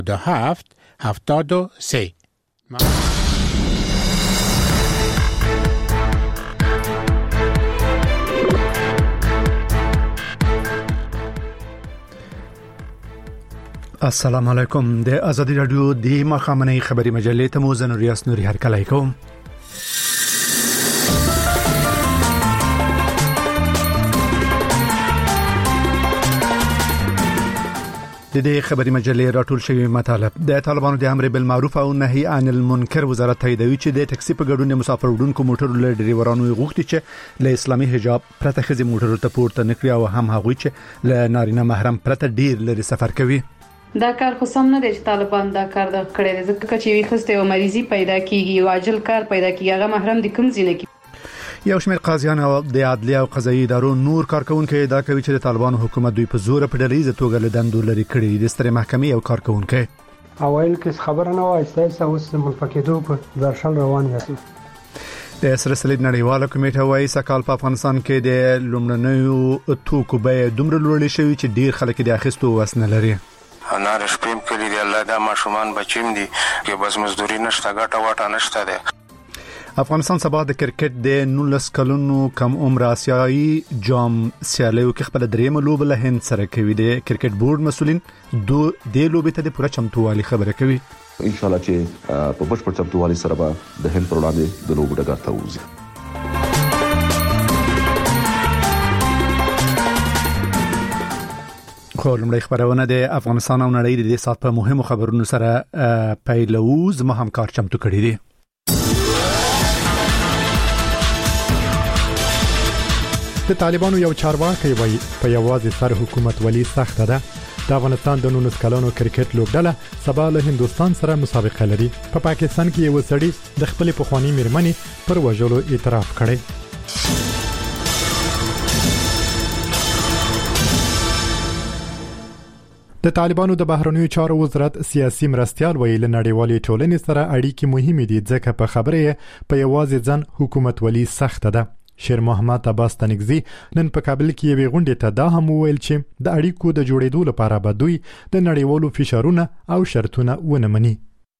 773. السلام علیکم د ازادي رادیو د مخامنۍ خبري مجلې ته مو زه ریاست نوري هرکلی کوم. د دې خبري مجلې راټول شوی مطالب د طالبانو د امر بالمعروف او نهي عن المنکر وزارت تاییدوي چې د ټکسي په ګډون مسافر وړونکو موټرو له ډریورانو غوښتي چې له اسلامي حجاب پرته خزي موټرو ته پورته نکړي او هم هغوی چې له نارینه محرم پرته ډیر لري سفر کوي. دا کار خو سم نه دی چې طالبان دا کار د کړی دی ځکه چې وي خسته او مریضي پیدا کیږي او عاجل کار پیدا کیږي هغه محرم د کوم ځینه کې یو شمېر قاضیان او د عدلیه او قضایي ادارو نور کارکونکو دا کوي چې د طالبانو حکومت دوی په زور په ډلهیزه توګه له دندو لري کړی د سترې محکمې او کارکونکو اوایل کې خبره نه وای چې اوس منفقدو په ورشل روان یاست. د سره صلیب نړیواله کمیټه وايي سکهال په افغانستان کې د لومړنیو توکو بیه دومره لوړې شوې چې ډیر خلک د اخیستو وس نه لري. انار شپیم کلی دی الله دا ماشومان بچیم دي کې بس مزدوري نشته ګټه واټه نشته ده. افغانستان سبا د کرکټ د 19 کلونو کم عمر آسیایي جام سیالیو کې خپل درېمه لوبه له هند سره کوي. د کرکټ بورډ مسولین د لوبې ته د پوره چمتووالي خبره کوي. ان شاء الله چې په بشپړ چمتووالي سره به د هند پر وړاندې د لوبو ډګر ته وځي. خو لمړی خبرونه د افغانستان او نړۍ د دې سات په مهمو خبرونو سره پیلوز ما هم کار چمتو کړی دی. د طالبانو یو چارواکي وایي په یوازې سر حکومت ولي سخت ده. د افغانستان د 19 کلونو کرکټ لوبډله سبا له هندستان سره مسابقه لري. په پاکستان کې یو سړی د خپل پخوانی میرمنې پر وژلو اعتراف کړی. د طالبانو د بهرنیو چارو وزارت سیاسي مرستيال ویل نړیوالې ټولنې سره اړیکې مهمې دي ځکه په خبره په یوازې ځن حکومت ولي سخت ده. شیر محمد عباس تنگزی نن په کابل کې یوې غونډې ته دا هم وویل چې د اړیکو د جوړېدو لپاره به دوی د نړیوالو فشارونه او شرطونه ونه مني.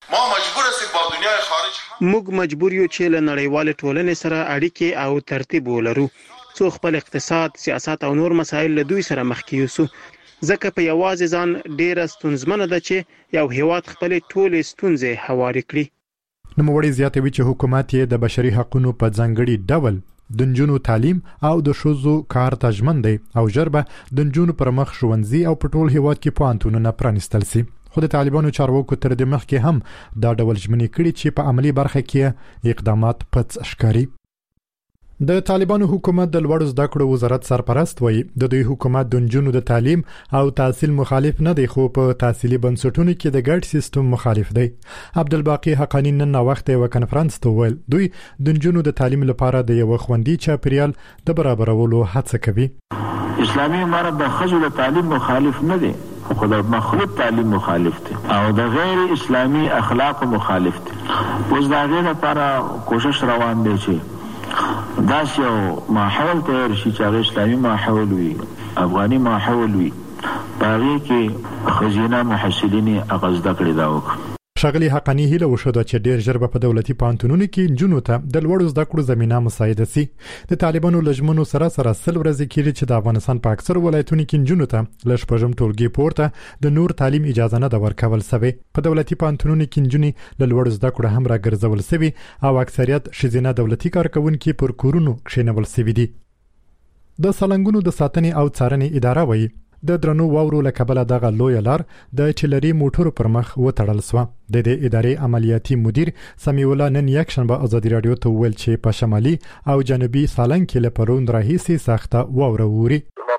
موږ مجبور یو چې له نړیوالې ټولنې سره اړیکې او ترتیب ولرو څو خپل اقتصاد، سیاست او نور مسایل له دوی سره مخ کیوسو ځکه په یوازې ځان ډیره ستونزمنه ده چې یو هیواد خپل ټولې ستونزې هواري کړي. نوموړي زیاتوي چې حکومت یې د بشري حقوقو په ځانګړي ډول د نجونو تعلیم او د ښځو کار ته ژمن دی او ژربه د نجونو پر مخ ښوونځي او په ټول هیواد کې پوهنتونونه پرانیستل سي. خو د طالبانو چارواکو تر دې مخکې هم دا ډول ژمنې کړي چې په عملی برخه کې اقدامات پڅ ښکاري. د طالبانو حکومت د لوړ زده کړو وزارت سرپرست وایي د دوی حکومت د نجونو د تعلیم او تحصیل مخالف نه دی خو په تحصیلي بنسټونو کې د ګډ سیستم مخالف دی. عبدالباقی حقانی نن وخت یو کانفرنس ته ویل دوی د نجونو د تعلیم لپاره د یو خوندي چاپیریال د برابرولو هڅه کوي. اسلامي امارت د خځو د تعلیم مخالف نه دی خو د مخلوط تعلیم مخالف دی او د غیر اسلامي اخلاق مخالف دی. اوس دا غیر لپاره کوشش روان دی چې داس یو ماحول تیار شي چې اسلامي ماحول وي، افغاني ماحول وي، باغې کې خزینه محصلین اغزده کړی دا وک. شغلی حقانی هیله وشوده چې ډیر ژر په دولتي پانتونونو کې جنونو ته د لوړ زده کړو زمينه مساعده سي. د طالبانو لجمنو سره سل ورځې کېږي چې د افغانستان په اکثر ولایتونو کې جنونو ته لږ پژم ټولګي پورته د نور تعلیم اجازه نه د ورکول سوي. په دولتي پانتونونو کې جنونی له لوړ زده کړو هم راګرځول سوي او اکثریت شزینه دولتي کارکونکو پر کورونو کښینول سوي دي. د سالنګونو د ساتنې او څارنې اداره وایي د درنو واورو له کبله دغه لوی لار د چلري موټرو پر مخ وتړل سو. د دې ادارې عملیاتي مدیر سمیع الله نن یکشنبه ازادي رادیو ته ویل چې په شمالي او جنوبي سالنګ کې له پرون راهیسي سخته واوره ووري.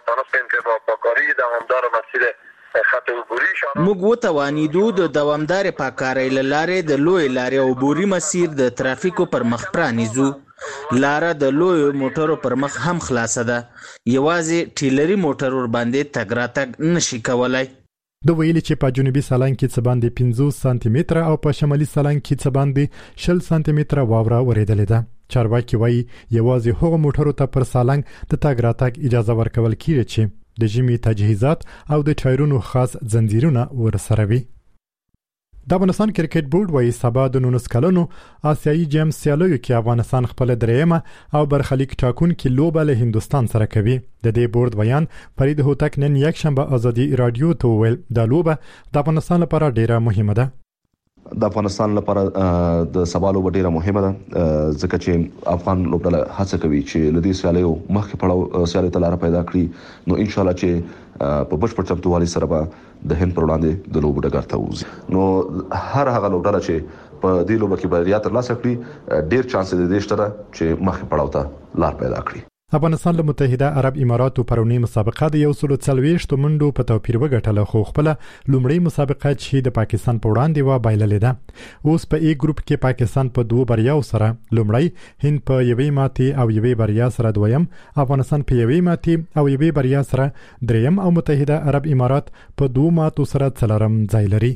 موږ وتوانیدو د دوامدار پاکارۍ لارې د لوی لارې او بوري مسیر د ترافیکو پر مخ پرانیزو. لاره د لوی موټرو پر مخ هم خلاصه ده. یوازې ټیلري موټر ور باندې تګ راتګ نشي کولای. د ویلي چې په جنوبي سالنګ کې څه باندې 50 سانتي متره او په شمالي سالنګ کې څه باندې 60 سانتي متره واوره ورېدلې ده. چارواکي وایي یوازې هغو موټرو ته پر سالنګ د تګ راتګ اجازه ورکول کیږي چې د ژمي تجهیزات او د ټایرونو خاص زنجیرونه ورسره وي. د افغانستان کرکټ بورډ وايي سبا د 19 کلونو آسیایي جام سیالیو کې افغانستان خپل دریمه او برخلیک ټاکونکي لوبه له هندستان سره کوي. د دې بورډ بیان فرید هوتک نن یک شنبه ازادي رادیو ته ویل د لوبه د افغانستان لپاره ډیره مهمه ده. د افغانستان لپاره د سبا لوبه ډیره مهمه ده ځکه چې افغان لوبډله هڅه کوي چې لدی سیالیو مخکې پړاو سیالي ته لار پیدا کړي. نو ان شاء الله چې په بشپړ چمتووالي سره به د هند پر وړاندې د لوبو ډګر ته وځي. نو هر هغه لوبډله چې په دې لوبه کې بریا ترلاسه کړي ډیر چانس دی شته چې مخکې پړاو ته لار پیدا کړي. افغانستان له متحده عرب اماراتو پرونی مسابقه د 140 منډو په توپیر وګټله خو خپل لومړی مسابقه چې د پاکستان په وړاندې و بایللې ده. اوس په ای ګروپ کې پاکستان په 2 بریاو سره لومړی، هند په 1 ماتي او 1 بریا سره دویم، افغانستان په 1 ماتي او 1 بریا سره دریم او متحده عرب امارات په 2 ماتو سره څلورم ځای لري.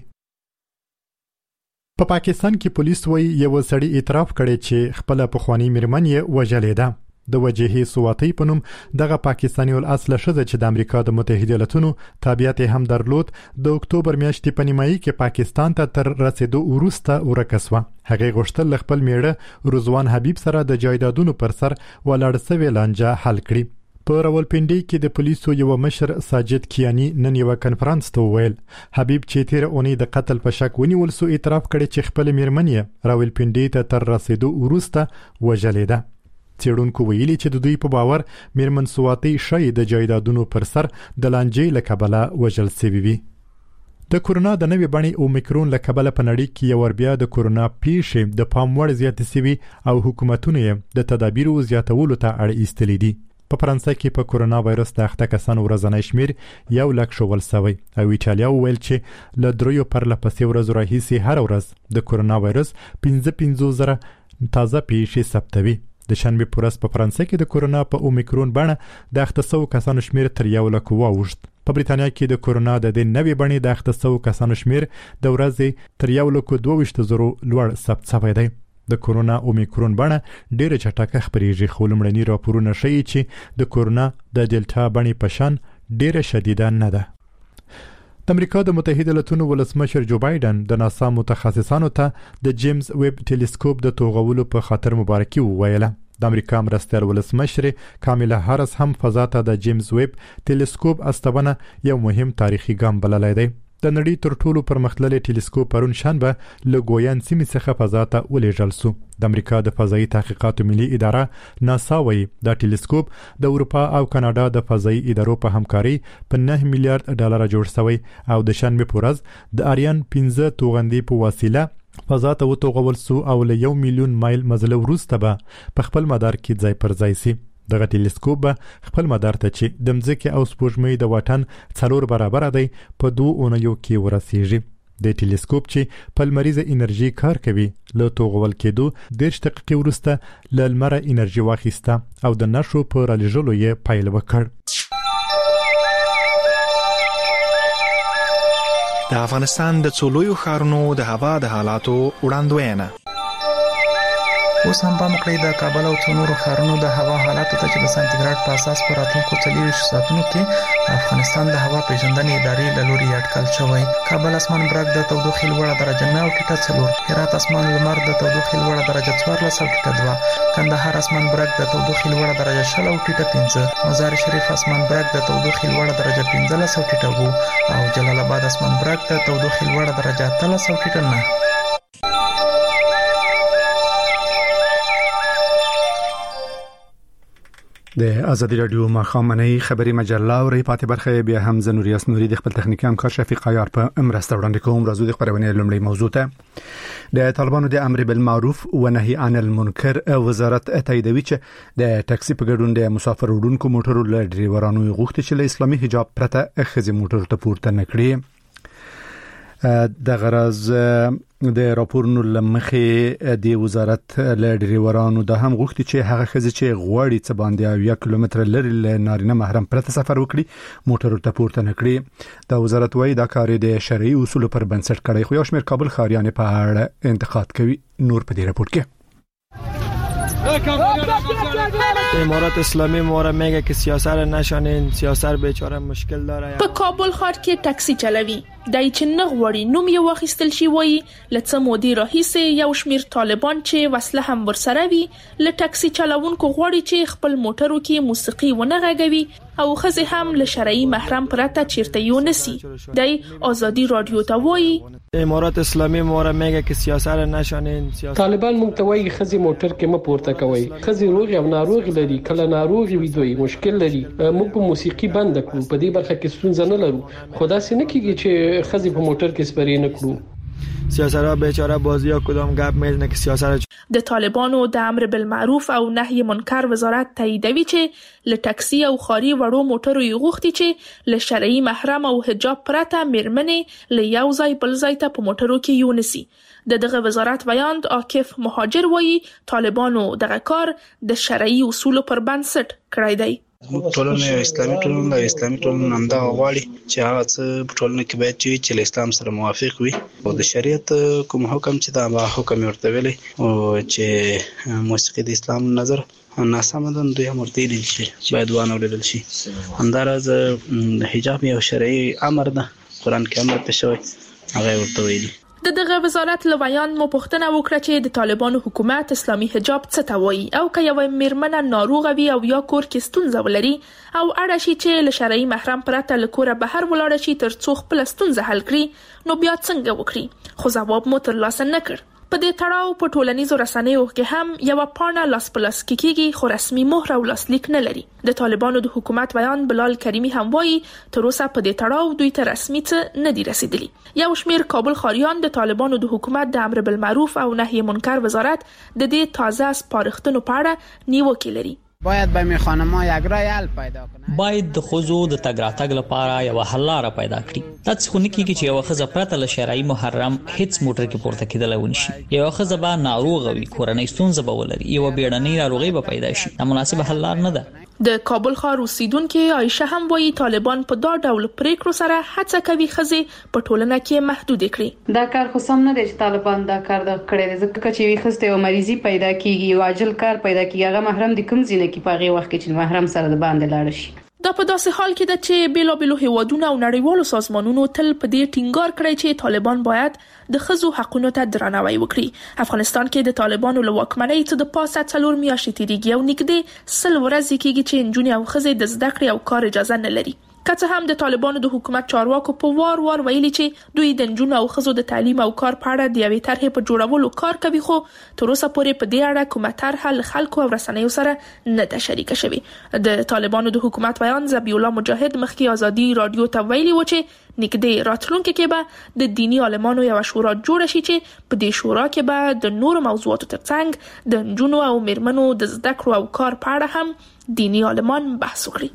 په پاکستان کې پولیس وايي یو سړی اعتراف کړي چې خپل پخوانی میرمن یې وژلې ده. د وجهي سواتی په نوم دغه پاکستاني الاصل شذ چې د امریکا د متحده ایالاتونو تابعیت هم درلود د اکتوبر میاشتې په نیمایي کې پاکستان ته تر رسیدو وروسته ورکسوه. هغه غوښتل خپل میړه رضوان حبیب سره د جایدادونو پر سر ولاړ سوي لانجه حل کړي. په راولپنډي کې د پولیسو یو مشر ساجد کیانی نن یو کانفرنس ته ویل حبیب چې تیر اونۍ د قتل په شک ونیول سو اعتراف کړي چې خپل میرمن یې راولپنډي ته تر رسیدو وروسته وژلې ده. څېړونکو ویلي چې د دوی په باور میرمن سواتی شاید د جایدادونو پر سر د لانجې له کبله وژل شوی وي. د کورونا د نوې بڼې اومیکرون له کبله په نړۍ کې یو بیا د کورونا پیښې د پام وړ زیاتې شوي او حکومتونه یې د تدابیرو زیاتولو ته اړ ایستلي دي. په فرانسه کې په کورونا وایرس د اخته کسانو ورځنی شمیر 1 لک شول سوی او ایټالیا ویل چې له 3 پرلپسې ورځو راهیسې هر ورځ د کورونا وایرس 55,000 تازه پیښې ثبتوي. د شنبه پورس په فرانسه کې د کورونا په اومیکرون بڼه د اخته کسانو شمیر تر 1 لک واوښت. په بریتانیا کې د کورونا د نوې بڼې د اخته کسانو شمیر د ورځې تر 1 لک 22,000 لوړ ثبت شوی دی. د کورونا اومیکرون بڼه ډېر چټک خبريږي خو لمړني راپورونه ښیي چې د کورونا د ډیلټا بڼې په شان ډېر شدیده نه ده. د امریکا د متحده ایالاتونو ولسمشر جو بایدن د ناسا متخصصانو ته د جیمز ویب ټیلیسکوپ د توغولو په خاطر مبارکي وویله. د امریکا مرستیال ولسمشر کاملا هارس هم فضا ته د جیمز ویب ټیلیسکوپ استونه یو مهم تاریخي ګام بللی دی. د نړۍ تر ټولو پرمختللي ټیلیسکوپ پرون شنبه له ګویان سیمې څخه فضا ته ولېږل سو. د امریکا د فضایي تحقیقاتو ملي اداره ناسا وايي دا ټیلیسکوپ د اروپا او کاناډا د فضایي ادارو په همکاري په $9 میلیارډ جوړ شوی او د شنبه په ورځ د اریان 15 توغندي په وسیله فضا ته وتوغول سو او له 1 میلیون مایل مزل وروسته به په خپل مدار کې ځای پر ځای سي. دغه ټیلیسکوپ به خپل مدار ته چې د مځکې او سپوږمۍ د واټن 4 برابر دی په 2 اونیو کې ورسیږي. د ټیلیسکوپ چې په لمریزه انرژي کار کوي له توغول کېدو 10 دقیقې وروسته له لمره انرژي واخیسته او د نشو په رالېږلو یې پیل وکړ. د افغانستان د څولویو ښارونو د هوا د حالاتو وړاندوینه. اوس هم په مکړې د کابل او څونورو ښارونو د هوا حالاتو ته چې د سانتیګراډ په اساس په راتلونکو 24 ساعتونو کې افغانستان د هوا پیژندنې ادارې له لوري اټکل شوی. کابل اسمان برګ د تودوخې لوړه درجه 9 او ټیټه 4، هرات اسمان لمر د تودوخې لوړه درجه 14 او ټیټه 2، کندهار اسمان برګ د تودوخې لوړه درجه 6 او ټیټه 5، مزار شریف اسمان برګ د تودوخې لوړه درجه 15 او ټیټه 2 او جلال آباد اسمان برګ د تودوخې لوړه درجه 13 او ټیټه 9. د ازادي رادیو مخامنۍ خبري مجله او ری پاتې برخه بیا هم زنوریاس نوري د خپل تخنیکی همکار شفیق عیار په امرسته وړاندې کوم. راځو د خبرونه لومړی موضوع ته. د طالبانو د امر بالمعروف و نهي عن المنکر وزارت تاییدوي چې د ټاکسي په ګډون د مسافر وړونکو موټرو له ډریورانو غوښتي چې له اسلامي حجاب پرته خزي موټر ته پورته نکړي. د غرض د راپورونو لمخې د وزارت له ډریورانو د هم غوښتي چې هغه خزي چې غواړي څه باندې 1 کیلومتر لري له نارینه محرم پرته سفر وکړي موټر ته پورته نکړي. د وزارت وايي دا کار د شرعي اصول پر بنسټ کړي خو یو شمېر کابل ښاریان په اړه انتقاد کوي. نور په دې راپور کې امارات اسلامی ما را میگه که سیاست را نشانین، سیاست بیچاره مشکل داره. په کابل ښار کې ټاکسي چلوي دای چې نه غوړي نوم یې واخیستل شي وایي لڅ مودې راهیسې یو شمیر طالبان چې وسله هم ورسره وي ل ټاکسي چلاونکو غوړي چې خپل موټرو کې موسیقي ونه غږوي او خزه هم له شرعي محرم پرته چیرته یو نسی. دای آزادی رادیو ته وایي امارات اسلامی مور میگه که سیاست نشانین طالبان مونږ ته وایي خزي موټر کې م پورته کوي خزي روغ او ناروغ لري کله ناروغ وي دوی مشکل لري موږ په موسیقي بند کړو په دې برخه کې ستونزه نه لرو خدا سي نه کیږي چې خزي په موټر کې سپری نه کړو سیاست‌ها بیچاره بازی‌ها کدام گپ میزنه که سیاست د طالبانو د امر بالمعروف او نهي منکر وزارت تاییدوي چې ل ټاکسي او خاري وړو موټرو یې غوښتي چې ل شرعي محرم او حجاب پرته میرمنې ل یو ځای بل ځای ته په موټرو کې یونسي. دغه وزارت بیان عاکف مهاجر وایي طالبانو دغه کار د شرعي اصولو پر بنسټ کړی دی. ټولنه اسلامي ټولنه همدا غواړي چې هغه څه په ټولنه کې باید چې له اسلام سره موافق وي او د شریعت کوم حکم چې دا حکم ورته ویلي او چې موسیقي د اسلام نظر ناسمه ده دوی هم ورته دي چې باید وانه ولیدل شي. همداراز حجاب یو شرعي امر ده قرآن کې امر ته شوی هغه ورته ویلي. دغه وزارت لویان مو پوښتنه وکړه چې د طالبانو حکومت اسلامي حجاب څه ته وایي او که یو میرمن ناروغه وي او یا کور کې ستونزه ولري او اړه شي چې له شرعي محرم پرته له کوره بهر ولاړ شي تر څو خپل ستونزه حل کړي نو بیا څنګه وکړي خو ځواب مو ترلاسه نه کړ. په دې تړاو په ټولنیزو رسنیو کې هم یو پاڼه لاس پلاس کېږي خو رسمي مهر او لاسلیک نه لري. د طالبانو د حکومت بیان بلال کریمی هم وایي تر اوسه په دې تړاو دوی ته رسمي څه نه دي رسیدلي. یو شمیر کابل خاریان د طالبانو د حکومت د امر بالمعروف او نهي منکر وزارت د دې تازه سپارښتنو په اړه نیوکه لري. باید به می خانم‌ها یک راه حل پیدا کنه. باید د خوځو د تګ راتګ لپاره یو حل لاره پیدا کړي. تاسو خو نه کیږي چې یو خزه پرته له شرعي محرم هیڅ موټر کې پورته کېدل ونشي. یو خزه به ناروغ وي کورنۍ ستونزه به ولري یو بیړنۍ ناروغي به پیدا شي. مناسب حل لار نه ده. د کابل ښار اوسیدونکو عائشه هم وایي طالبان په دا ډول پریکړو سره هڅه کوي خزه په ټولنه کې محدود کړي. دا کار خو سم نه دی چې طالبان دا کار د کړی ځکه چې وي خسته او مریضي پیدا کیږي او عاجل کار پیدا کیږي هغه محرم د کوم ځینې کې پاغي وخت کې چې محرم سره د باندې لاړ شي. دا په داسې حال کې ده چې بیلابیلو هیوادونو او نړیوالو سازمانونو تل په دې ټینګار کړی چې طالبان باید د ښځو حقوقو ته درناوی وکړي. افغانستان کې د طالبانو له واکمنۍ څخه د پاسه 4 میاشتې تیریږي او نږدې 100 ورځې کېږي چې نجونې او ښځې د زده کړې او کار اجازه نه لري. که څه هم د طالبانو د حکومت چارواکو په وار ویلي چې دوی د نجونو او ښځو د تعلیم او کار په اړه د یوې طرحې په جوړولو کار کوي خو تر اوسه پورې په دې اړه کومه طرحه له خلکو او رسنیو سره نه ده شریکه شوې. د طالبانو د حکومت بیان ذبیح الله مجاهد مخکې آزادي رادیو ته ویلي و چې نږدې راتلونکي کې به د دینی عالمانو یو شورا جوړ شي چې په دې شورا کې به د نورو موضوعاتو ترڅنګ د نجونو او میرمنو د زده کړو او کار په اړه هم دینی عالمان بحث وکړي.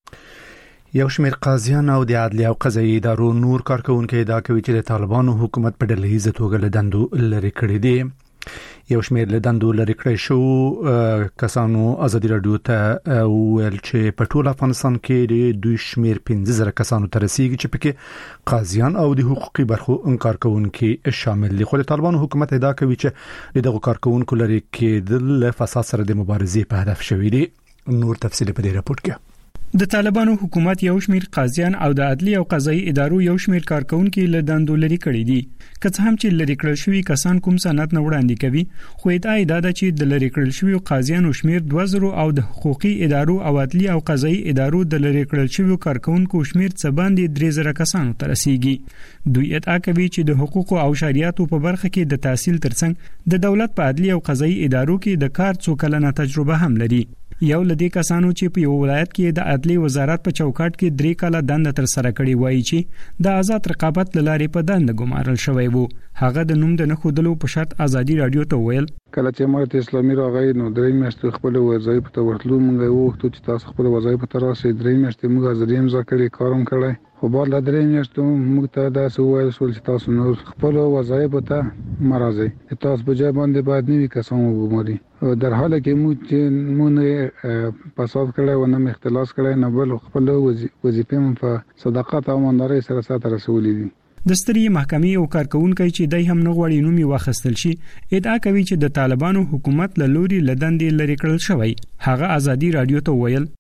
یو شمېر قاضیان او د عدلیه او قضایي ادارو نور کارکونکو ادعا کوي چې د طالبانو حکومت په ډلهیزه توګه له دندو لرې کړي دي. یو شمېر له دندو لرې کړی شو کسانو آزادي رادیو ته ویل چې په ټول افغانستان کې د دوی شمېر 15000 کسانو ته رسیدي چې پکې قاضیان او د حقوقي برخو کارکونکو شامل دي. خو د طالبانو حکومت ادعا کوي چې دغه کارکونکو لرې کېدل له فساد سره د مبارزې په هدف شوی دي. نور تفصیل په دې راپور کې. د طالبانو حکومت یو شمیر قاضیان او د عدلی او قضایي ادارو یو شمیر کارکونکو له دندو لري کړي دي. که څه هم چې لري کړل شوی کسان کوم سند نه وړاندې کوي خو ادعا ده چې د لري کړل شوی قاضیانو شمیر 2000 او د حقوقي ادارو او عدلی او قضایي ادارو د لري کړل شوی کارکونکو شمیر څه باندې 3000 کسانو ته رسیدي. دوی ادعا کوي چې د حقوق او شریعتو په برخه کې د تحصیل ترڅنګ د دولت په عدلی او قضایي ادارو کې د کار څو کلنه تجربه هم لري. یو لدی کسانو چې په یو ولایت کې د عدلی وزارت په چوکاټ کې 3 کاله دنده تر سره کړې وایي چې د آزاد رقابت لارې په دنده ګمارل شوی وو. هغه د نوم د نه خودلو په شرط آزادي رادیو ته ویل کله چې امارت اسلامي راغی نو 3 میاشتې خپل وظایف ته ورتلو موږ وغوښتو چې تاسو خپل وظایف ته راسئ. 3 میاشتې موږ ازادي امضا کړې کارم کړی خو بعد له 3 میاشتو موږ ته دا سوال شول چې تاسو نو خپل وظایف ته مرزه تاسو په ځای باندې باید نوي کسان وګورئ. در حاله کې موږ نه پاساف کړی و نه اختلاس کړی نه بل خپل وظیفې په صداقت او ایماندارۍ سره سره رسولې دي. د سترې محکمې او کارکونکو چې دای هم نه غوړي نومي واخستل شي ادعا کوي چې د طالبانو حکومت له لوري لدندې لري کړل شوی. هغه آزادي رادیو ته ویل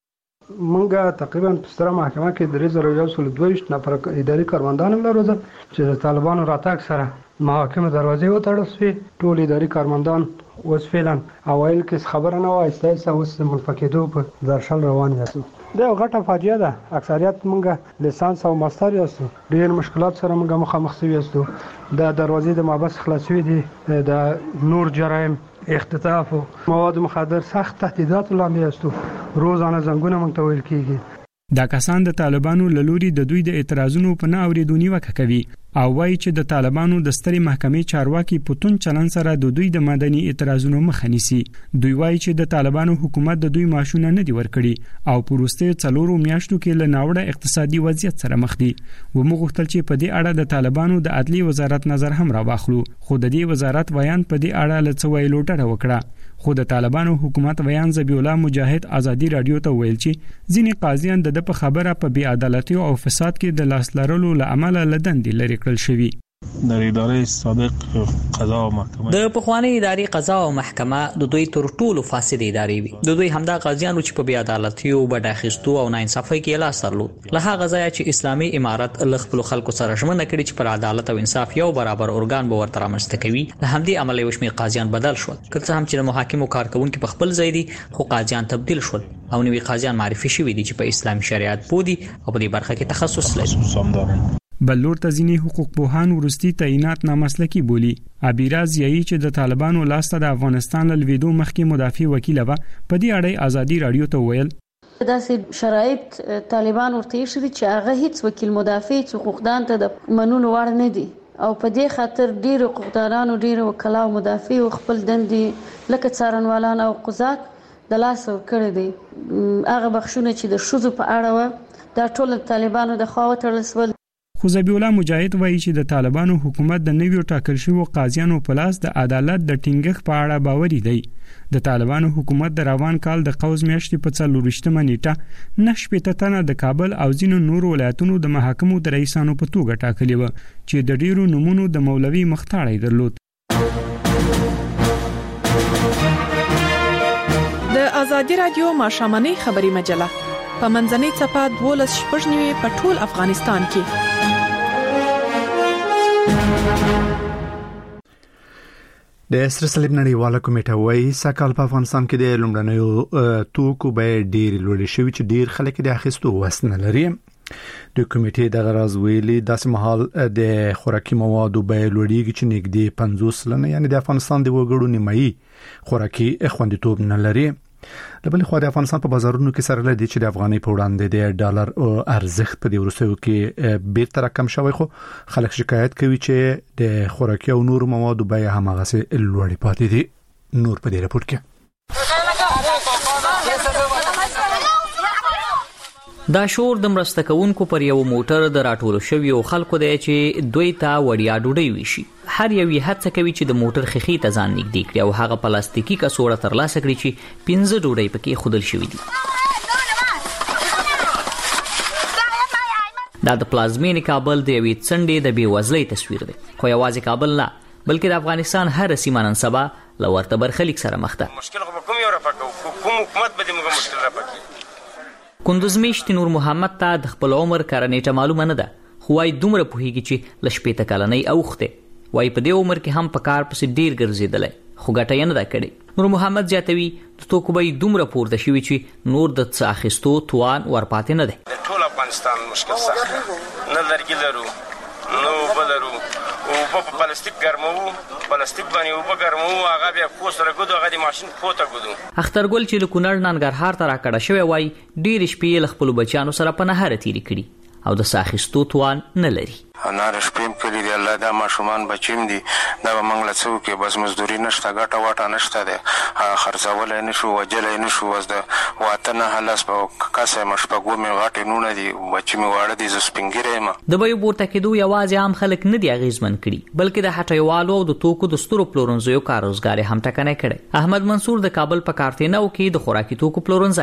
مونږه تقریبا په ستره محکمه کې 3122 نفر اداري کارمندان لرو چې د طالبانو راتګ سره محاکم دروازې وتړل شوې. ټول اداري کارمندان اوس فعلا اوایل کې خبره نه وای چې اوس منفکیدو په درشل روان یاستو. دا یو غټه فاجعه ده. اکثریت مونږه لیسانس او ماستر یاستو. ډېر مشکلات سره مونږه مخامخ شوي یاستو. دا دروازې د مابس خلاصوي دي. د نور جرایم اختطاف او مواد مخدر سخت تهدیدات لاندې یاستو. روزانه زنګونه مونږ ته ویل کیږي. دا کسان د طالبانو لوري د دوی د اعتراضونو په نه اوریدونی وکړه کوي او وایي چې د طالبانو د ستري محکمې چارواکي پتون چلن سره د دوی د مدني اعتراضونو مخه نیسي. دوی وایي چې د طالبانو حکومت د دوی معاشونه نه دی ورکړي او پروسته 4 میاشتو کې له ناوړه اقتصادي وضعیت سره مخ دي. و موږ غوښتل چې په دې اړه د طالبانو د عدلي وزارت نظر هم راواخلو، خو د دې وزارت ویان په دې اړه لڅ ویلو ډډه وکړه. خو د طالبانو حکومت ویان ذبیح الله مجاهد ازادي رادیو ته ویل چې ځینې قاضیان د په خبره په بی عدالتي او فساد کې د لاس لرلو لامل لدندې لري کړل شوی. د ادارې سابق قضا او محکمه د پخوانی ادارې قضا او محکمه د دوی تر ټولو فاسد ادارې وي. د دوی همدا قاضیانو چې په بی عدالتي او بډاخستو او ناانصافۍ کې لاس درلود. له هغه ځایه چې اسلامي امارت خپل خلکو سره ژمنه کړې چې پر عدالت او انصاف یو برابر ارګان به ورته رامنځته کوي، له همدې عمل یو شمېر قاضیان بدل شول. که څه هم چې د محاکمو کارکونکو په خپل ځای دي، خو قاضیان تبدیل شول او نوي قاضیان معرفي شوي دي چې په اسلامي شریعت پوهدي او په دې برخه کې تخصص لري. بلور ته ځینې حقوق پوهان ورستي تعینات نامسلکي بولی. عبیرا زیایی چې د طالبانو لاسته د افغانستان لویدو مخکې مدافع وکیل و په دې اړه ازادي رادیو ته ویل داسې شرایط طالبان ورته شوي چې هغه هیڅ وکیل مدافع حقوقدان ته د منلو وړ نه دي او په دې خاطر ډیر حقوقدانانو ډیر وکلا او مدافع خپل دندې لکه څارنوالان او قضات د لاس ورکړي دي. هغه بخښونه چې د شوزو په اړه و دا ټول طالبانو د خوا وتړل شول. خو ذبیح الله مجاهد وایي چې د طالبانو حکومت د نویو ټاکل شویو قاضیانو په لاس د عدالت د ټینګښت په اړه باوري دی. د طالبانو حکومت د روان کال د قوس میاشتې په 24 نیټه 9 تنه د کابل او ځینو نور ولایتونو د محاکمو د رئیسانو په توګه ټاکلي و چې د ډیرو نمونو د مولوي مختاړی درلود. د ازادي رادیو ماشامنۍ خبري مجله په منځنۍ صفحه 12 په ټول افغانستان کې. د سره صلیب نړیواله کمیټه وايي سکهال په افغانستان کې د لومړنیو توکو به ډیر لوړ شوی چې ډیر خلک د اخیستو وس نه لري. د کمیټې د غرض ویلي داسې مهال د خوراکي موادو به لوړیږي چې نږدې 50% یعنی د افغانستان د وګړو نیمایي خوراکي خوندیتوب نه لري. لبل خو د افغانستان په بازارونو کې سره لدی چې د افغاني په وړاندې د ډالر ارزښت په دې ورسېو کې بیرته راکم شوی، خو خلک شکایت کوي چې د خوراکي او نور موادو بیه هم هغه سي لوړې پاتې دي. نور په دې راپور کې دا شور د مرسته کوونکو پر یو موټر د راټولو شویو خلکو دی چې دوی ته وړیا ډوډۍ وشي. هر یو یې هڅه کوي چې د موټر خخي ته ځان نږدې کړي او هغه پلاستیکي کڅوړه ترلاسه کړي چې 15 ډوډۍ پکې خودل شوی دي. دا د پلازمینې کابل د یوې څنډې د بېوزلۍ تصویر دی، خو یوازې کابل نه بلکې د افغانستان هر سیمه نن سبا له ورته برخلیک سره مخ ده. مشکل خو کوم یو راپکو کوم حکومت به دې موږ مشکل راپکي. کندوز میشت نور محمد ته د خپل عمر کارنیټه معلومه نه ده، خو وايي دومره پوهیږي چې ل شپې ته کلنۍ اوخته وايي په دې عمر کې هم په کار پسې ډیر ګرځیدل، خو ګټه یې نه ده کړې. نور محمد زیاتوي د توکو به دومره پورته شوی چې نور د څه اخیستو توان ورپاتې نه ده. ټول افغانستان مشکل سخت نه لرګي لرو نو بلرو او په پلاستیک ګرمو پلاستیک باندې او په ګرمو هغه بیا کوسره ګدو هغه د ماشين پوته ګدو. اخترګل چې له کونړ ننګرهار ته راکړه شوی وای ډیر شپې له خپل بچیانو سره په نهر تیری کړي او د ساخستو توان نه لري. انار شپیم کلی دی الله دا ماشومان بچیم دي دا منګل څو کې بس مزدوري نشته ګټه واټه نشته ده خرڅول نه شو وجل نه شو واز ده واتنه هلاس په کاسه مشپګو می غاټه نونه دي بچی می واړه دي ز سپینګره ما د بيو پورته کېدو یوازې عام خلک نه دی اغیزمن کړي بلکې د هټیوالو او د توکو د ستورو پلورنځیو کاروزګار هم ټکنه کړي. احمد منصور د کابل په کارتینو کې د خوراکي توکو پلورنځای لري.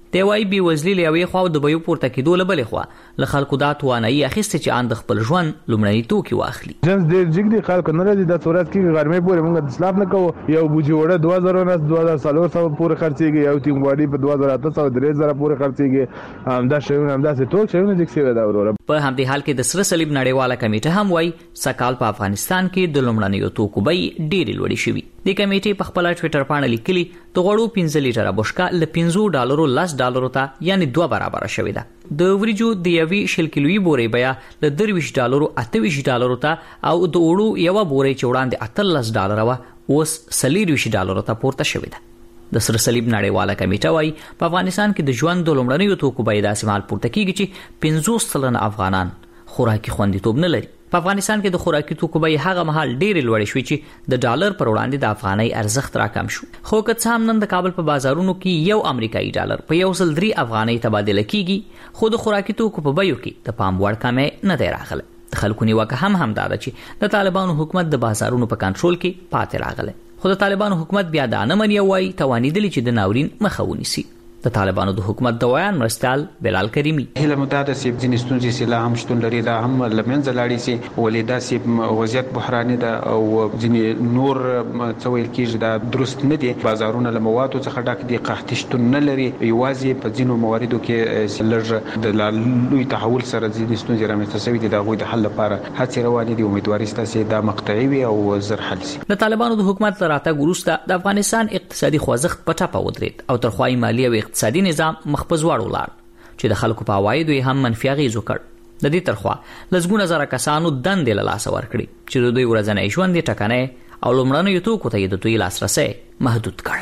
دی وای بي وزلي لوي خو د بيو پورته کېدو لبلې خو ل خلکو دا توانایي اخیسته چې ان د خپل ژوند لومړنی توکي واخلي. جنس ډېر جګ دي خلک نه راځي د صورت کې غرمې پورې موږ د اسلاف نه کوو. یو بوجي وړه 2000 نه 2400 پورې خرڅيږي، یو ټیم باډي په 2800 3000 پورې خرڅيږي. دا شیونه هم داسې ټول شیونه چې څه دا وروره. په همدې حال کې د سره صلیب نړیواله کمیټه هم وای سکهال په افغانستان کې د لومړنیو توکو بیې ډېرې لوړې شوې. د کمیټې په خپل ټوئیټر باندې لیکلي د غوړو 15 لیټره بشکا ل $15 $10 ته یعنی 2 برابر شوې ده. د وریجو د یوي شل کیلویي بورې بیا ل $23 $28 ته او د وړو یو بورې چوڑان د $18 وا اوس $40 ته پورته شوې ده. د سره صلیب نړیواله کمیټه وای په افغانستان کې د ژوند د لومړنیو توکو بیې داسې مال پورته کیږي چې 50% افغانان خوراکي خوندیتوب نه لري. په افغانستان کې د خوراکي توکو بیې هغه مهال ډېرې لوړې شوې چې د ډالر پر وړاندې د افغانۍ ارزښت راکم شو. خو که څه هم نن د کابل په بازارونو کې یو امریکایي ډالر په 103 افغانۍ تبادله کیږي، خو د خوراکي توکو په بیو کې د پام وړ کمې نه دی راغلی. د خلکو نیوکه هم دا ده چې د طالبانو حکومت د بازارونو په کنټرول کې پاتې راغلی. خو د طالبانو حکومت بیا دا نه مني وای توانیدلی چې د ناورین مخه ونیسي. د طالبانو د حکومت د ویان مرستیال بلال کریمی هله مدته سیب ځینې ستونزې سلا هم شتون لري، دا هم لمنځه لاړې سي ولیدا سیب وضعیت بحراني ده او ځینې نور څویل کېږي دا درست نه دي. بازارونه له موادو څخه ډک دي، قحط شتون نه لري. یوازې په ځینو مواردو کې لږ د لوی تحول سره ځینې ستونزې رامنځته شوي دي. دا غوي د حل لپاره هڅې روانې دي. امیدواري ستاسو دا مقطعي وي او زر حل شي. د طالبانو د حکومت راتګ وروسته د افغانستان اقتصادي خوځښت په ټاپه ودرېد او ترخوای مالی او اقتصادي نظام مخ په ځوړ ولاړ چې د خلکو په عوایدو هم منفي اغېز وکړ. د دې ترخوا لږونه زره کسانو دندې له لاسه ورکړي چې د دوی ورځنی ژوند یې ټکنی او لومړنیو توکو ته د دوی لاسرسی محدود کړ.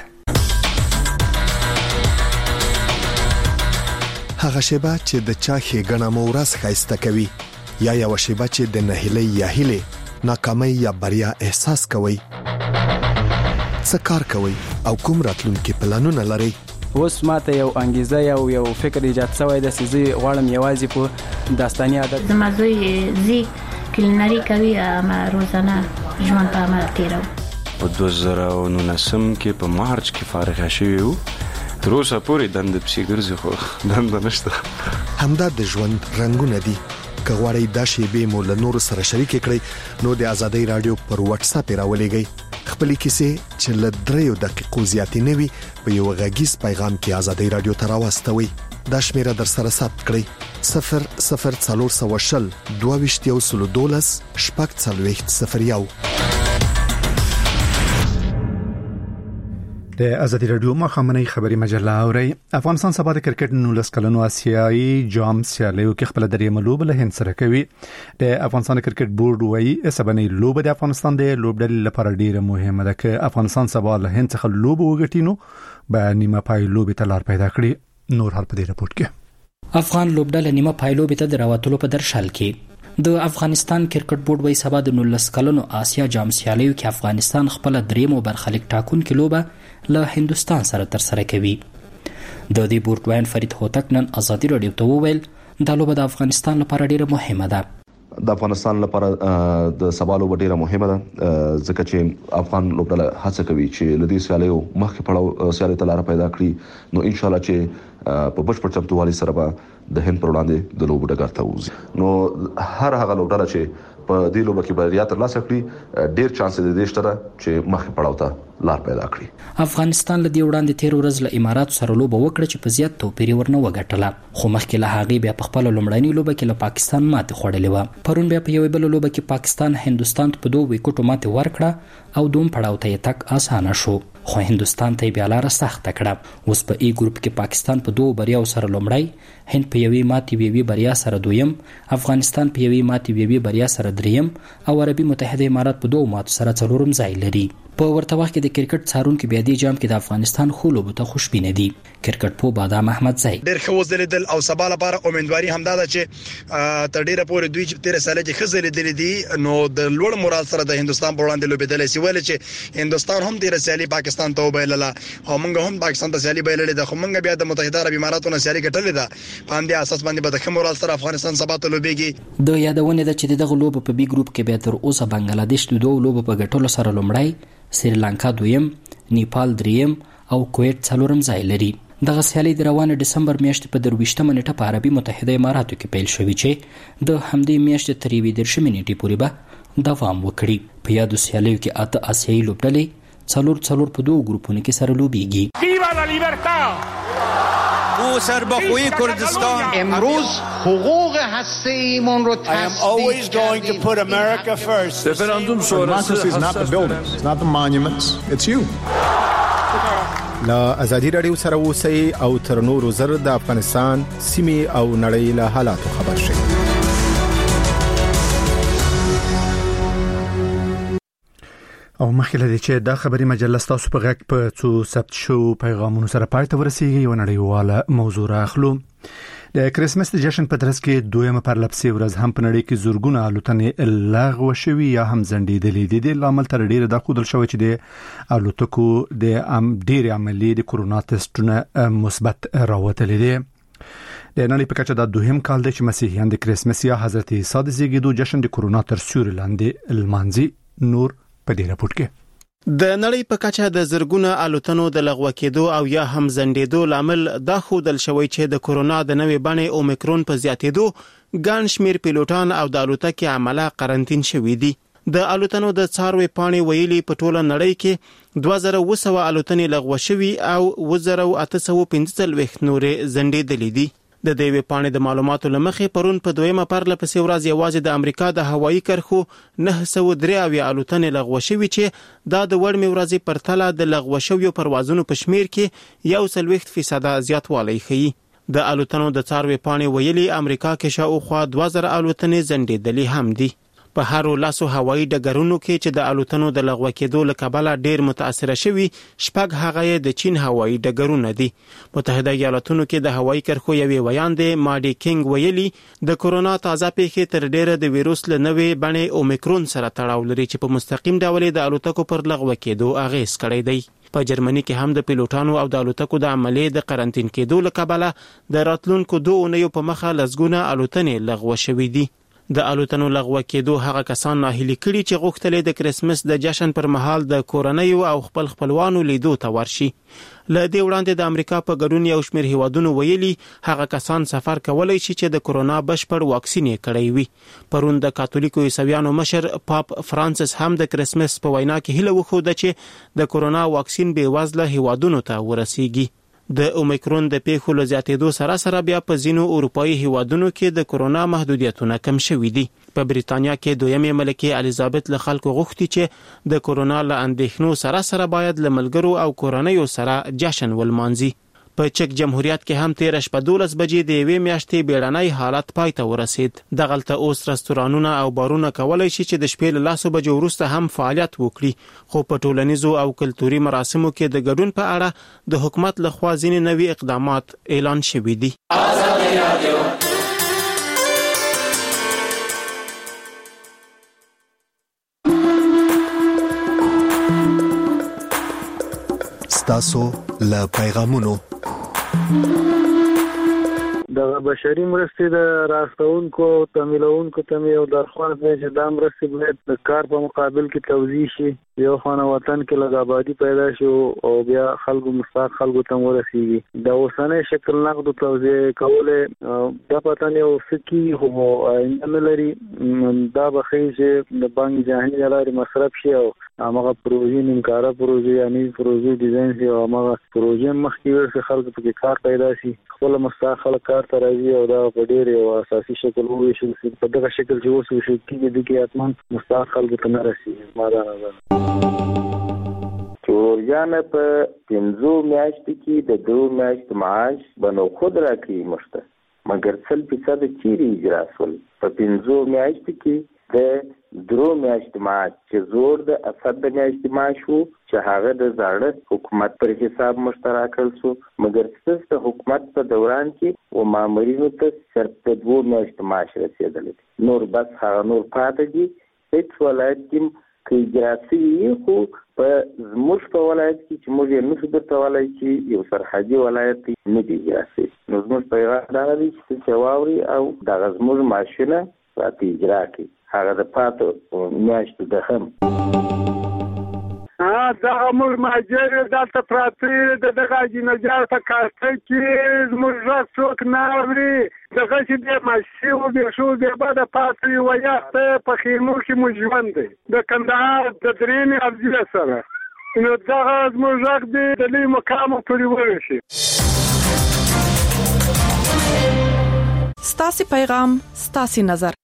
هغه شیبه چې د چا ښېګڼه مو ورځ ښایسته کوي یا یوه شیبه چې د نهیلۍ یا هیلې ناکامۍ یا بریا احساس کوئ، څه کار کوئ او کوم راتلونکي پلانونه لرئ؟ اوس ماته یو انګیزه یو فکر ایجاد شوی د سيزي غواړم یوازې په داستاني عادت د مزوی زی کلینری کوي ما روزانه ژوند په عمل تیرو. په 2019 کې په مارچ کې فارغ شوی وو، تر اوسه پورې دند پسې ګرځي خو دند نشته. همدا د ژوند رنگونه دي. که غواړئ دا شیبې مو له نورو سره شریک کړئ نو د آزادۍ رادیو پر واتس اپ راولېږئ. خپلې کیسې چې له 3 دقیقو زیاتې نه وي په یو غږیز پیغام کې آزادۍ رادیو ته راواستوئ. دا شمیره در سره ثبت کړئ 00420 22 12 د ازادي رادیو مخامنۍ خبري مجله اوري. افغانستان سبا د کرکټ 19 کلنو آسیایي جام سیالیو کې خپل درېمه لوبه له هند سره کوي. د افغانستان کرکټ بورډ وایي سبنې لوبه د افغانستان د لوبډلې لپاره ډیره مهمه ده. چې افغانستان سبا له هند څخه لوبه وګټینو به نیمه پای لوبه ته لار پیدا کړي. نور حال په دې رپورت کې افغان لوبډله نیمه پای لوبه ته دراوتلو په درشل کې د افغانستان کرکټ بورډ وایي سبا د 19 کلنو آسیا جام سیالیو کې افغانستان خپل درېمه برخلیک ټاکونکې لوبه له هندستان سره تر سره کوي. د دې بورډ وین فرید هوتک نن ازادي رادیو ته وویل دا لوبه د افغانستان لپاره ډیره مهمه ده. د افغانستان لپاره د سبا لوبه ډیره مهمه ده ځکه چې افغان لوبډله هڅه کوي چې لدې سیالیو مخکې پړاو سیالي ته لار پیدا کړي. نو ان شاء الله چې په بشپړ چمتووالي سره به د هند پر وړاندې د لوبو ډګر ته وځي. نو هر هغه لوبډله چې په دې لوبه کې بریا ترلاسه کړي ډیر چانس دی شته چې مخکې پړاو ته لار پیدا کړي. افغانستان له دې وړاندې 13 ورځې له امارات سره لوبه وکړه چې په زیات توپیر ورنه وګټله، خو مخکې له هغې بیا په خپل لومړنۍ لوبه کې له پاکستان ماتې خوړلې و. پرون بیا په یوې بل لوبه کې پاکستان هندستان ته په 2 وکټو ماتې ورکړه او دوم پړاو ته یې تک اسانه شو، خو هندستان ته بیا لار سخته کړه. اوس په ای ګروپ کې پاکستان په 2 بریاو سره لومړی، هند په یوې ماتې ویوي بریا سره دویم، افغانستان په یوې ماتې ویوي بریا سره دریم او عربي متحده امارات په 2 ماتو سره څلورم ځای لري. په ورته وخت کې د کرکټ څارونکو بیا دې جام کې د افغانستان خو لوبو ته خوشبینه دي. کرکټ په بادام احمد زئی ډېر ښه وزلیدل او سبا لپاره امیدواري هم ده چې تر ډیره پورې دوی 13 سال کې خزل دي نو د لوړ مورال سره د هندستان په وړاندې لوبېدل سي ویل چې هندستان هم 13 سالي پاکستان ته وبایلله او موږ هم پاکستان ته سالي بایللې ده، خو موږ بیا د متحده عرب اماراتونو سالي ګټلې ده. په همدې اساس باندې به د خمر مورال سره افغانستان سبا ته لوبېږي. د یادونه ده چې دغه لوب په بي ګروپ کې به تر اوسه بنگلاديش د 2 لوب په ګټلو سره لومړی، سریلانکا دویم، نیپال دریم او کویت څلورم ځای لري. دغه سیالي د روانه دسمبر میاشتې په 23 نیټه په عربي متحده اماراتو کې پیل شوې چې د همدې میاشتې تر 21 نیټې پورې به دوام وکړي. په یادو سیالیو کې 8 آسیایي لوبډلې څلور په 2 ګروپونو کې سره لوبېږي. ویوا لا لیبرتا! او سربخوی کردستان امروز حقوق هسته‌ایمون رو always going to put America first. Referendum شورای is not the buildings, it's not the monuments, it's you. لا ازادي رادیو سره اوسئ او تر نورو زر د افغانستان سیمې او نړۍ له حالاتو خبر شئ. او مخکې له دې چې دا خبري مجله ستاسو په غږ په څو ثبت شو پیغامونو سره پای ته ورسیږي یو نړیواله موضوع راخلو. د کریسمس د جشن په ترڅ کې دویمه پرلپسې ورځ هم په نړۍ کې زورګونه الوتنې لغوه شوي یا هم ځنډېدلې دي. د لامل تر ډیره دا ښودل شوی چې د الوتکو د ډېرې عملي د کورونا تستونه مثبت راوتلې دي. د نړۍ په کچه دا دوهم کال دی چې مسیحیان د کریسمس یا حضرت عیسی د زیږیدو جشن د کورونا تر سیوري لاندې لمانځي. نور په دې راپورټ کې د نړۍ په کچه د زرګونه الوتنو د لغوه کېدو او یا هم ځنډېدو لامل دا ښودل شوی چې د کورونا د نوې بڼې اومیکرون په زیاتېدو ګڼ شمېر پیلوټان او د الوتکې عمله قرنطین شوي دي. د الوتنو د څاروي پاڼې ویلي په ټوله نړۍ کې 2200 الوتنې لغوه شوي او 2845 نورې ځنډېدلې دي. د دې پاڼې د معلوماتو لمخې پرون په دویمه پرلپسې ورځ یوازې د امریکا د هوایي کرښو 903 الوتنې لغوه شوي چې دا د وړمې ورځې پرتله د لغوه شویو پروازونو په شمیر کې 1% زیاتوالی ښیي. د الوتنو د څاروي پاڼې ویلي امریکا کې شاوخوا 2000 الوتنې ځنډېدلې هم دي. په هر لاسو هوایي ډګرونو کې چې د الوتنو د لغوه کېدو له کبله ډیر متاثر شوي شپږ هغه د چین هوایي ډګرونه دي. متحده ایالاتونو کې د هوایي کرښو یوې ویاندې ماډي کینګ ویلي د کورونا تازه پیښې تر ډیره د ویروس له نوې بڼې اومیکرون سره تړاو لري چې په مستقیم ډول د الوتکو پر لغوه کېدو اغیز کړی دی. په جرمني کې هم د پیلوټانو او د الوتکو د عملې د قرنطین کېدو له کبله د راتلونکو 2 اونیو په مخه لزګونه الوتنې لغوه شوي دي. د الوتنو لغوه کېدو هغه کسان ناهیلي کړي چې غوښتل د کریسمس د جشن پر مهال د کورنۍ او خپلوانو لیدو ته ورشي. له دې وړاندې د امریکا په ګډون یو شمېر هیوادونو ویلي هغه کسان سفر کولای شي چې د کورونا بشپړ واکسین یې کړی وي. پرون د کاتولیکو عیسویانو مشر پاپ فرانسیس هم د کریسمس په وینا کې هیله وښوده چې د کورونا واکسین بې وزله هیوادونو ته ورسیږي. د اومیکرون د پیښو له زیاتېدو سره بیا په ځینو اروپایي هیوادونو کې د کورونا محدودیتونه کم شوي دي. په بریتانیا کې دویمې ملکې الیزابت له خلکو غوښتي چې د کورونا له اندېښنو سره باید له ملګرو او کورنیو سره جشن ولمانځي. په چک جمهوریت کې هم 13 شپه 12 بجې د یوې میاشتې بیړنی حالت پای ته ورسید. دغلته اوس رستورانونه او بارونه کولای شي چې د شپې له 10 بجو وروسته هم فعالیت وکړي. خو په ټولنیزو او کلتوري مراسمو کې د ګډون په اړه د حکومت لخوا ځینې نوي اقدامات اعلان شوي دي. ستاسو له پیغامونو د بشري مرستې د راستونکو او تمویلونکو ته یو درخواست دی چې دا مرستې باید د کار په مقابل کې توزیع شي. یو خانه وطن کې لږ آبادي پیدا شي او بیا خلکو مستحق خلکو ته ورسیږي. د اوسنۍ شکل نقد توزیع کولې دا پته نه وسکی خو نه لري. دا به ښیي چې د بانک جهاني د لارې مصرف شي او هغه پروژې نیمکاره پروژې یعنی پروژې ډیزاین شي او هغه پروژې مخکې ورسې خلکو پکې کار پیدا شي. خپل مستحق خلک کار ته راځي او دا په ډېر یو اساسي شکل وویشل شي. په دغه شکل چې اوس وشي کېږي د کې حتما مستحق خلکو ته نه رسیږي. ما دا نظر چوریانه په 15 میاشتو کې د 2 میاشتو معاش بنو خود راکړي مشته مګر 100% چیرې اجرا شول. په 15 میاشتو کې د 3 میاشتو معاش چې زور د اسد د میاشتو معاش وو چې هغه د زاړه حکومت پر حساب مشترک کړل شو مګر ستاسو حکومت په دوران کې و مامورینو ته صرف د 2 میاشتو معاش رسیدل. نور بس هغه نور پاتې دي. هیڅ ولایت کې کې جراسي خو په زموږ په ولایت کې چې موږ یې نشو درته وایي چې یو سرحدي ولایت نه دی جراسي. نو زموږ پیغام دا دی چې واوري او د زموږ ماشینه راته اجرا کړي. هغه د پاتو میاشتو د هم دا موږ ماجر دلته پراته د دغه جنجال په کاسته کې زموږ غږ څوک نه اوري دغه چې د ماشي او د شو د بعد پاتې ویاته په خیمو کې مو ژوند دی د کندهار د درېنې افضل سره نو دغه زموږ غږ دی د لوی مقام پورې ورشي. ستاسو پیغام ستاسو نظر